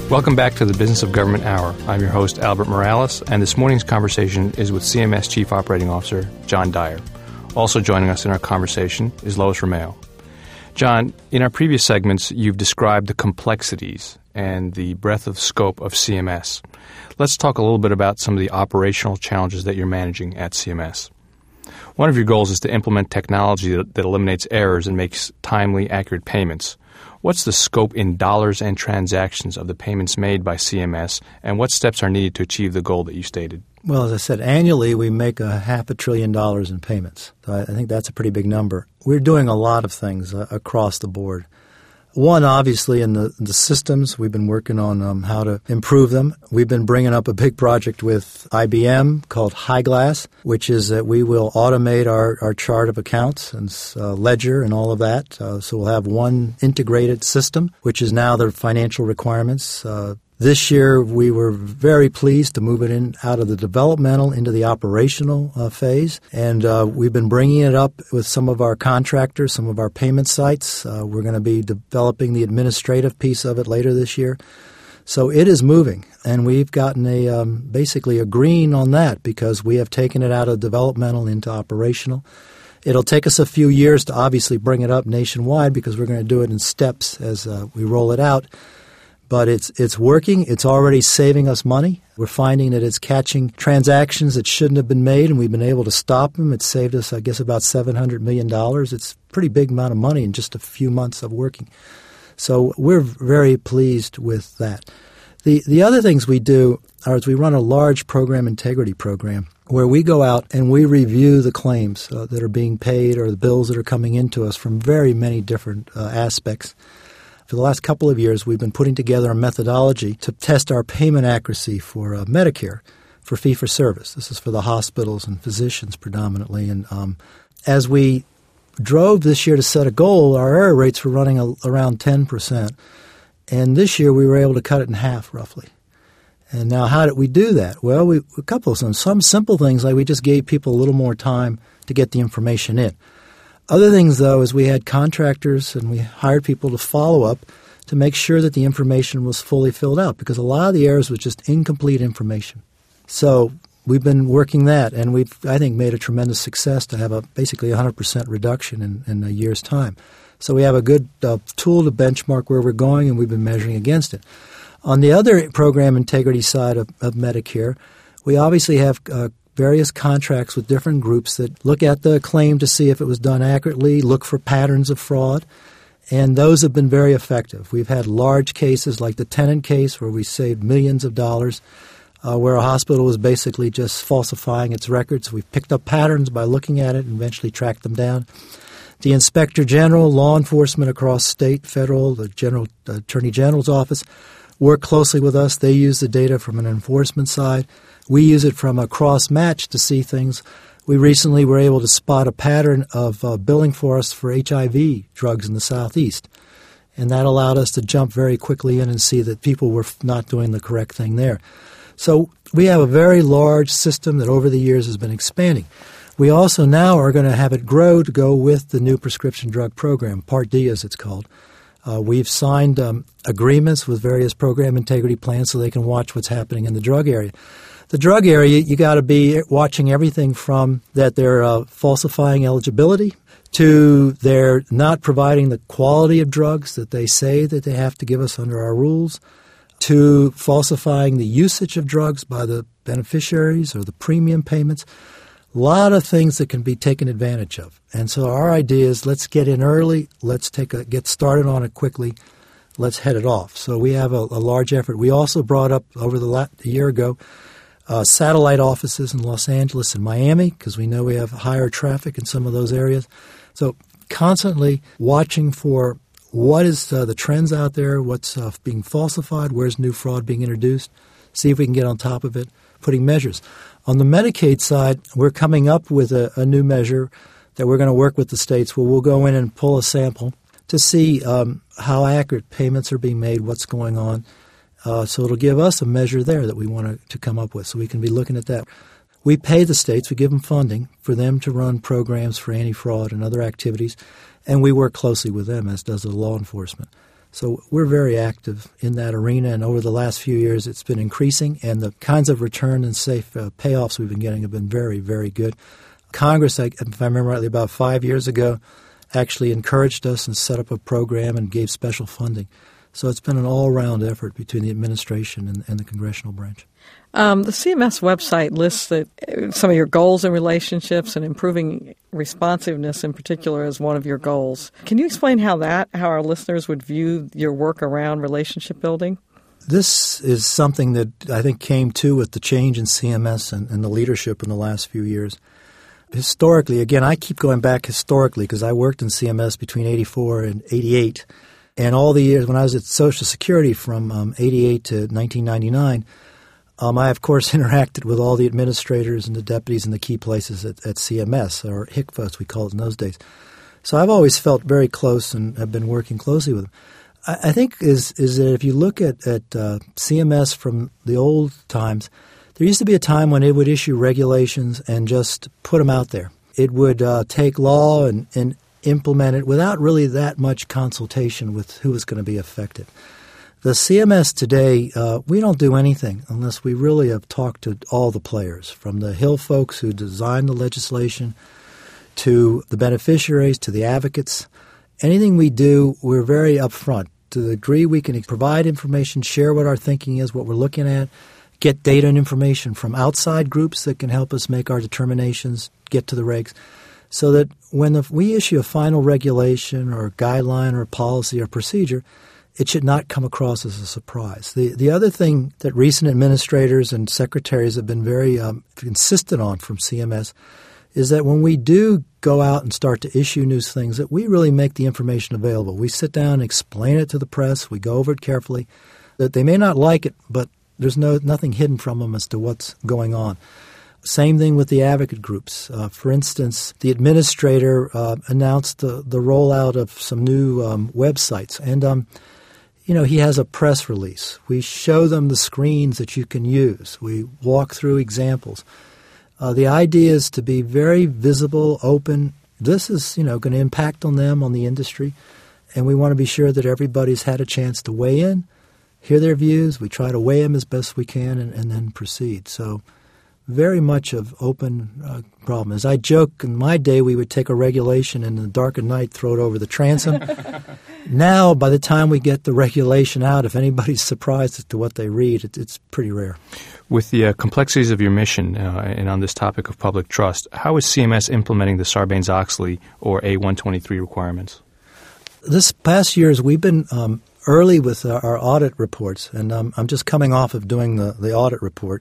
Welcome back to the Business of Government Hour. I'm your host, Albert Morales, and this morning's conversation is with CMS Chief Operating Officer John Dyer. Also joining us in our conversation is Lois Romeo. John, in our previous segments, you've described the complexities and the breadth of scope of CMS. Let's talk a little bit about some of the operational challenges that you're managing at CMS. One of your goals is to implement technology that eliminates errors and makes timely, accurate payments. What's the scope in dollars and transactions of the payments made by CMS, and what steps are needed to achieve the goal that you stated? Well, as I said, annually we make $500 billion in payments. So I think that's a pretty big number. We're doing a lot of things across the board. One, obviously, in the systems. We've been working on how to improve them. We've been bringing up a big project with IBM called HighGlass, which is that we will automate our chart of accounts and ledger and all of that. So we'll have one integrated system, which is now the financial requirements. This year, we were very pleased to move it out of the developmental into the operational phase. And we've been bringing it up with some of our contractors, some of our payment sites. We're going to be developing the administrative piece of it later this year. So it is moving. And we've gotten basically a green on that because we have taken it out of developmental into operational. It'll take us a few years to obviously bring it up nationwide because we're going to do it in steps as we roll it out. But it's working. It's already saving us money. We're finding that it's catching transactions that shouldn't have been made, and we've been able to stop them. It's saved us, I guess, about $700 million. It's a pretty big amount of money in just a few months of working. So we're very pleased with that. The other things we do is we run a large program integrity program where we go out and we review the claims that are being paid or the bills that are coming into us from very many different aspects. For the last couple of years, we've been putting together a methodology to test our payment accuracy for Medicare, for fee-for-service. This is for the hospitals and physicians predominantly. And as we drove this year to set a goal, our error rates were running around 10%. And this year, we were able to cut it in half, roughly. And now how did we do that? Well, a couple of things. Some simple things, like we just gave people a little more time to get the information in. Other things, though, is we had contractors and we hired people to follow up to make sure that the information was fully filled out because a lot of the errors was just incomplete information. So we've been working that, and we've, I think, made a tremendous success to have basically 100% reduction in a year's time. So we have a good tool to benchmark where we're going, and we've been measuring against it. On the other program integrity side of Medicare, we obviously have various contracts with different groups that look at the claim to see if it was done accurately, look for patterns of fraud, and those have been very effective. We've had large cases like the Tennant case where we saved millions of dollars, where a hospital was basically just falsifying its records. We've picked up patterns by looking at it and eventually tracked them down. The Inspector General, law enforcement across state, federal, the Attorney General's office work closely with us. They use the data from an enforcement side. We use it from a cross-match to see things. We recently were able to spot a pattern of billing for us for HIV drugs in the Southeast, and that allowed us to jump very quickly in and see that people were not doing the correct thing there. So we have a very large system that over the years has been expanding. We also now are going to have it grow to go with the new prescription drug program, Part D as it's called. We've signed agreements with various program integrity plans so they can watch what's happening in the drug area. The drug area, you got to be watching everything from that they're falsifying eligibility to they're not providing the quality of drugs that they say that they have to give us under our rules, to falsifying the usage of drugs by the beneficiaries or the premium payments. A lot of things that can be taken advantage of. And so our idea is let's get in early, let's get started on it quickly, let's head it off. So we have a large effort. We also brought up over a year ago satellite offices in Los Angeles and Miami because we know we have higher traffic in some of those areas. So constantly watching for what is the trends out there, what's being falsified, where's new fraud being introduced, see if we can get on top of it, putting measures. On the Medicaid side, we're coming up with a new measure that we're going to work with the states where we'll go in and pull a sample to see how accurate payments are being made, what's going on. So it'll give us a measure there that we want to come up with so we can be looking at that. We pay the states, we give them funding for them to run programs for anti-fraud and other activities, and we work closely with them, as does the law enforcement. So we're very active in that arena, and over the last few years it's been increasing, and the kinds of return and safe payoffs we've been getting have been very, very good. Congress, if I remember rightly, about 5 years ago, actually encouraged us and set up a program and gave special funding. So it's been an all-around effort between the administration and the congressional branch. The CMS website lists some of your goals and relationships, and improving responsiveness in particular as one of your goals. Can you explain how our listeners would view your work around relationship building? This is something that I think came to with the change in CMS and the leadership in the last few years. Historically, again, I keep going back historically because I worked in CMS between 84 and 88. And all the years when I was at Social Security from 88 to 1999, I, of course, interacted with all the administrators and the deputies in the key places at CMS, or HCFA as we called it in those days. So I've always felt very close and have been working closely with them. I think is that if you look at CMS from the old times, there used to be a time when it would issue regulations and just put them out there. It would take law and implement it without really that much consultation with who was going to be affected. The CMS today, we don't do anything unless we really have talked to all the players, from the Hill folks who designed the legislation to the beneficiaries to the advocates. Anything we do, we're very upfront. To the degree we can provide information, share what our thinking is, what we're looking at, get data and information from outside groups that can help us make our determinations, get to the regs, so that when we issue a final regulation or a guideline or a policy or procedure, it should not come across as a surprise. The other thing that recent administrators and secretaries have been very insistent on from CMS is that when we do go out and start to issue new things, that we really make the information available. We sit down and explain it to the press. We go over it carefully. That they may not like it, but there's nothing hidden from them as to what's going on. Same thing with the advocate groups. For instance, the administrator announced the rollout of some new websites, and he has a press release. We show them the screens that you can use. We walk through examples. The idea is to be very visible, open. This is, going to impact on them, on the industry, and we want to be sure that everybody's had a chance to weigh in, hear their views. We try to weigh them as best we can and then proceed. So very much of open problem. As I joke, in my day we would take a regulation and in the dark of night throw it over the transom. Now, by the time we get the regulation out, if anybody's surprised as to what they read, it's pretty rare. With the complexities of your mission and on this topic of public trust, how is CMS implementing the Sarbanes-Oxley or A123 requirements? This past years we've been early with our audit reports, and I'm just coming off of doing the audit report.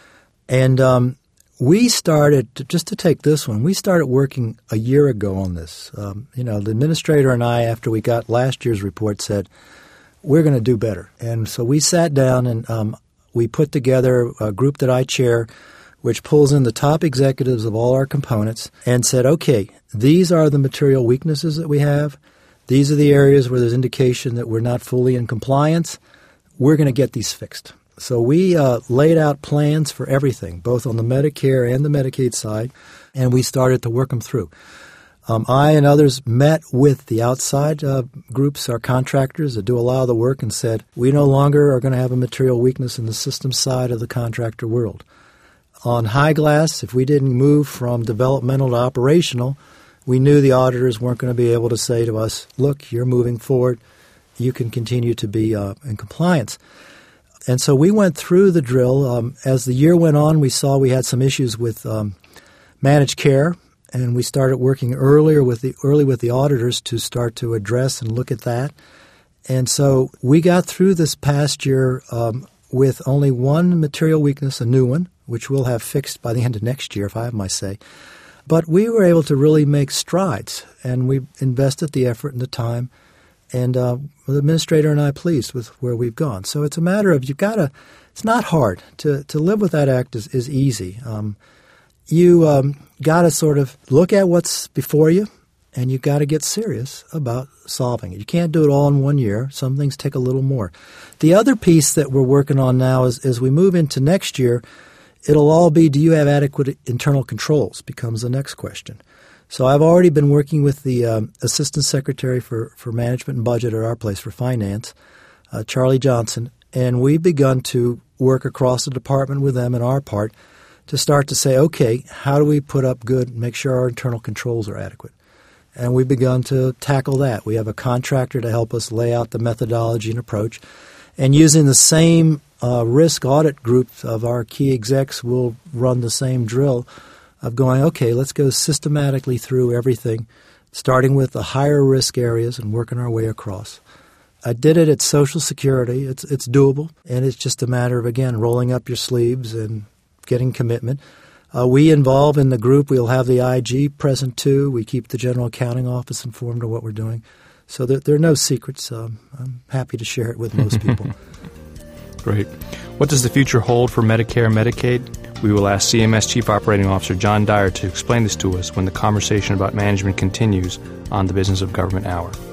And we started, just to take this one, we started working a year ago on this. The administrator and I, after we got last year's report, said, we're going to do better. And so we sat down and we put together a group that I chair, which pulls in the top executives of all our components and said, okay, these are the material weaknesses that we have. These are the areas where there's indication that we're not fully in compliance. We're going to get these fixed. So we laid out plans for everything, both on the Medicare and the Medicaid side, and we started to work them through. I and others met with the outside groups, our contractors that do a lot of the work, and said, we no longer are going to have a material weakness in the system side of the contractor world. On High Glass, if we didn't move from developmental to operational, we knew the auditors weren't going to be able to say to us, look, you're moving forward. You can continue to be in compliance. And so we went through the drill. As the year went on, we saw we had some issues with managed care, and we started working early with the auditors to start to address and look at that. And so we got through this past year with only one material weakness, a new one, which we'll have fixed by the end of next year, if I have my say. But we were able to really make strides, and we invested the effort and the time. And the administrator and I are pleased with where we've gone. So it's a matter of it's not hard. To live with that act is easy. You got to sort of look at what's before you, and you've got to get serious about solving it. You can't do it all in 1 year. Some things take a little more. The other piece that we're working on now is as we move into next year, it'll all be, do you have adequate internal controls becomes the next question. So I've already been working with the Assistant Secretary for Management and Budget at our place for Finance, Charlie Johnson, and we've begun to work across the department with them and our part to start to say, okay, how do we put up good and make sure our internal controls are adequate? And we've begun to tackle that. We have a contractor to help us lay out the methodology and approach. And using the same risk audit group of our key execs, we'll run the same drill of going, okay, let's go systematically through everything, starting with the higher risk areas and working our way across. I did it at Social Security. It's doable, and it's just a matter of, again, rolling up your sleeves and getting commitment. We involve in the group. We'll have the IG present too. We keep the General Accounting Office informed of what we're doing. So there are no secrets. I'm happy to share it with most people. Great. What does the future hold for Medicare and Medicaid? We will ask CMS Chief Operating Officer John Dyer to explain this to us when the conversation about management continues on the Business of Government Hour.